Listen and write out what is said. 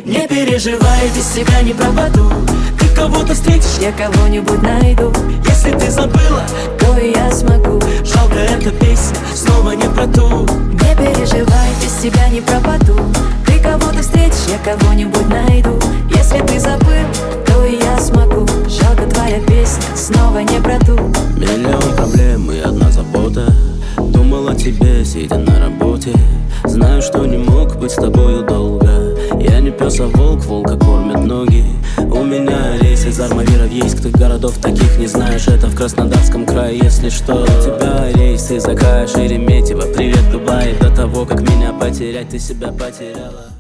Не переживай, без тебя не пропаду. Ты кого-то встретишь, я кого-нибудь найду. Если ты забыла, то и я смогу. Жалко, эта песня снова не про ту. Не переживай, без тебя не пропаду. Ты кого-то встретишь, я кого-нибудь найду. Если ты забыл, то и я смогу. Жалко, твоя песня снова не про ту. Миллион проблем и одна забота. Думал о тебе, сидя на работе. Знаю, что не мог быть с тобою долго. Я не пес, а волк, волка кормят ноги. У меня рейс из Армавира-Ейск. Ты городов таких не знаешь, это в Краснодарском крае. Если что, у тебя рейс из Акая, Шереметьево. Привет, Дубай, до того, как меня потерять, ты себя потеряла.